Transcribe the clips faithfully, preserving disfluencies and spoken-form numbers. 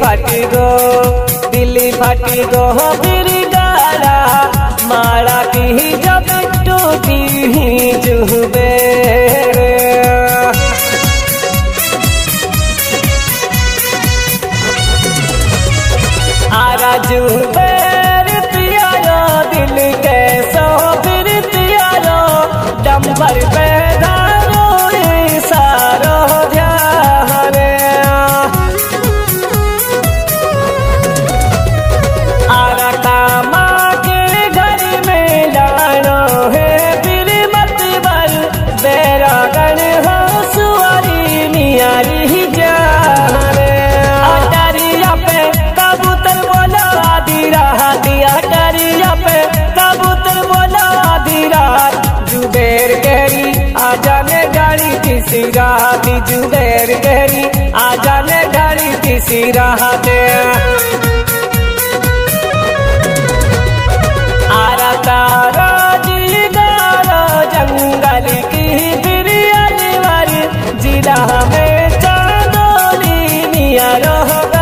फाटी गो दिल्ली फाटी गो फिर गाड़ा मारा की जब टूटी जुबे आरा जुबेर पियारो दिल के सो फिर पियारो डंबर पे धारो सारो ध्यान आरा कामा के घर में लानो है फिर मत बल बेरा गण हो सुअरी नियारी जाने अटरिया पे कबूतर बोला आधी रात अटरिया पे कबूतर बोला आधी रात जुबेर गहरी आ जाने गाड़ी किसी रात जुबेर गहरी आ जाने गाड़ी किसी रात आरा तारा जी गारो जंगल की फिर अलवर जिला में चांदोली मिया रोगा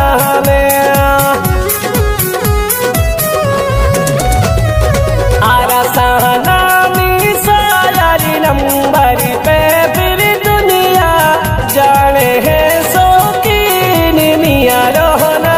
आरा सहनामी सारी नंबर पे फिर दुनिया जाने है शौकीन मिया रोना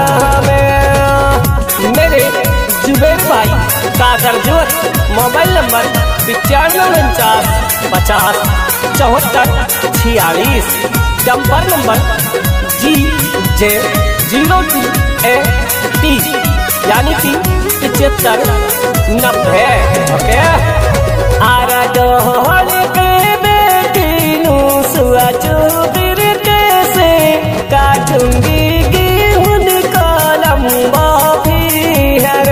में मेरे जुबेर भाई कादर जोत मोबाइल नंबर पचानवे उनचास पचास चौहत्तर छियालीस डंपर नंबर जी जे जीरो टू ए टी यानी कि पचहत्तर नब्बे ओके आरा डोहल के बेटी नू सुआ चुबिर कैसे काटूंगी गेहूं का लंबा फिर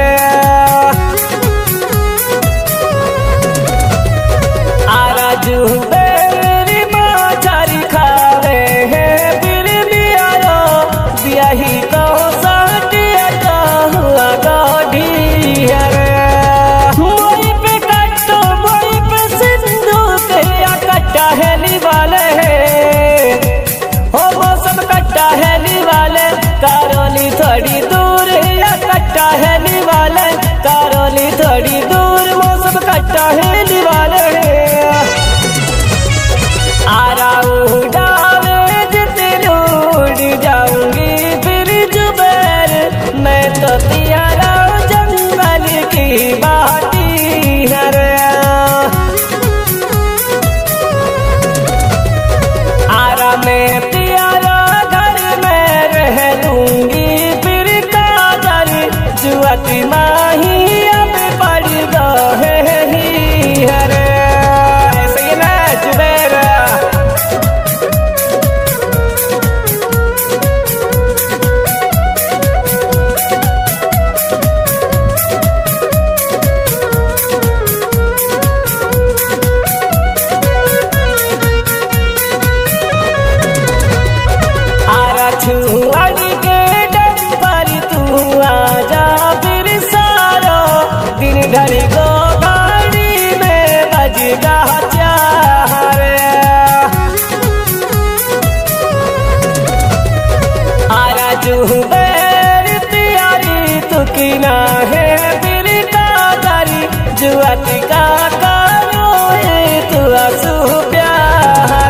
आरा जुबेर माचारी खावे है फिर बियारो बियाही को साटिया का हुआ गाढ़ी है मोई पे कट्टो मोई पे सिंधु के कट्टा है निवाले हो मौसम कट्टा है निवाले कारोली थोड़ी दूर या कट्टा है निवाले कारोली थोड़ी दूर मौसम कट्टा है निवाले आरा उड़ावे जितनी उड़ जाऊंगी फिर जुबेर मैं तो तियारा जंगल की बाटी है आरा मैं तियारा घर में रह लूंगी फिर कादर जुआती माही अब पड़ गए ही हरे ऐसे ही ना जुबेर आरा छुअड़ के डंपर तू आजा फिर सारो दिन ढल गो गाड़ी में बजगा चार आरा जुबेर तियारी तू किना है फिर कादरी जुआती का करो तू आंसू प्यार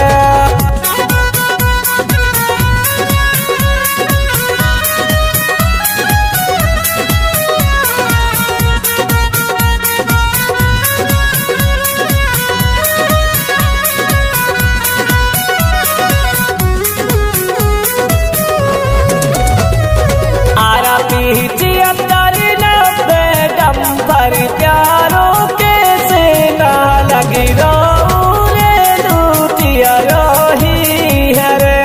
आरा पिचहत्तर नब्बे डंपर प्यारों के से ना लगी रो रे लूटिया रोही हरे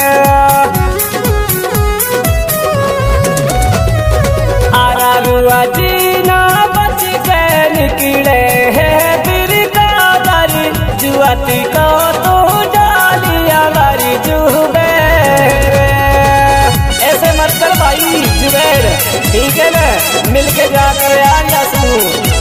आरा रुआ जीना बच के निकले है फिर कादर जुआती को तो डालिया मारी जुबेर ऐसे मत कर भाई जुबेर ठीक है ना मिलके जाकर यार यासू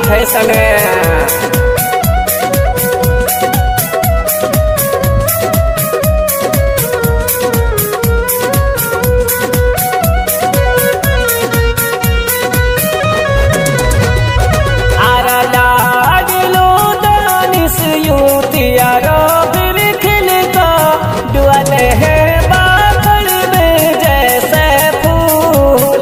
फैशन आरा लाडलो दानिश यूतिया रो फिर खिल का डुअले है बादल में जैसे फूल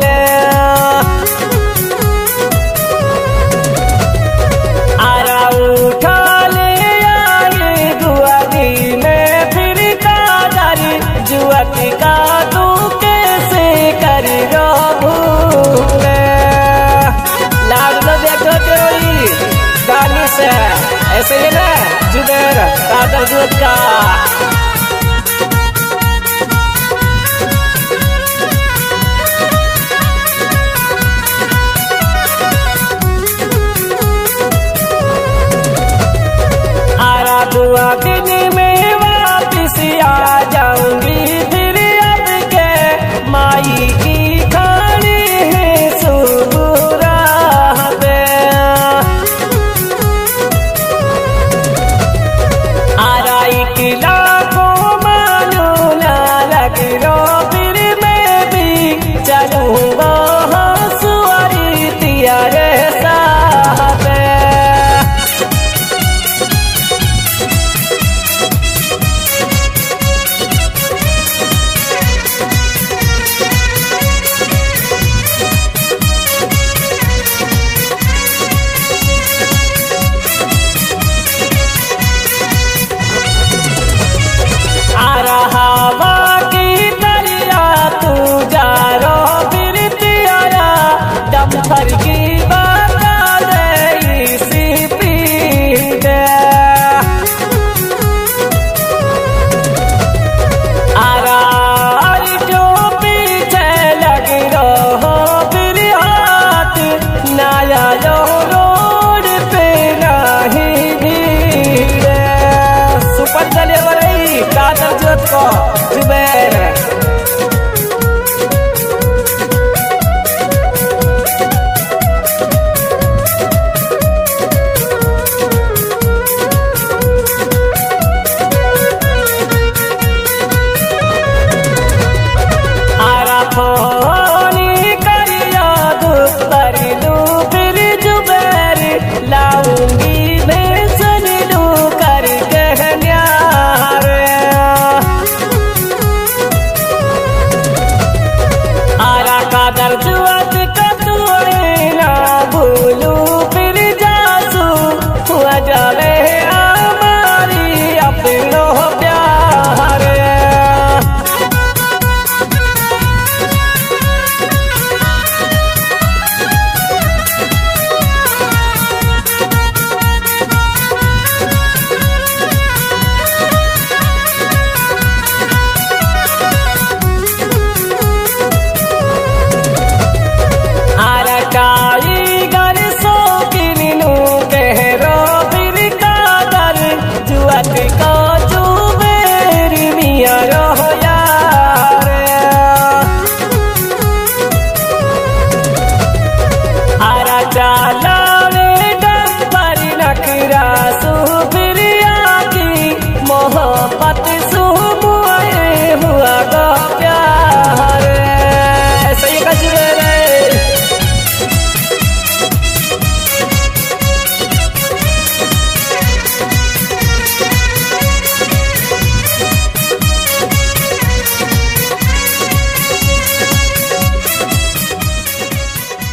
आरा उठा ले आई दुआरी में फिर कादारी जुआती का तू कैसे कर रो भूल लाडलो देखो जोड़ी दानिश ऐसे ही ना जुबैर कादर जुत का आरा दुआ दिन में वापिस आ जाऊंगी फिर अब के माई की खानी है सुबुरा पे आरा एक लाखों मानो ना लग रो फिर मैं भी चलूंगा सुअरी तियारे साथ आरा हवा की दरिया तू जा रो फिर तियारा डम्फर की बता दे इसी पीठ आरा जो पीछे लग रो फिर हाथ नया लो रोड पे नहीं भीड़ सुपर चले बरई कादर जोत को जुबैर आरा फोनी करिया दुपर लू फिर जुबैर लाऊंगी मैं सुन लू कर कहन्यार आरा कादर जुआत का तू ना भूलू फिर जासू हुआ जावे हमारी अपनो प्यार आरा कारीगर सो किनू कह रो फिर कादर जुआत का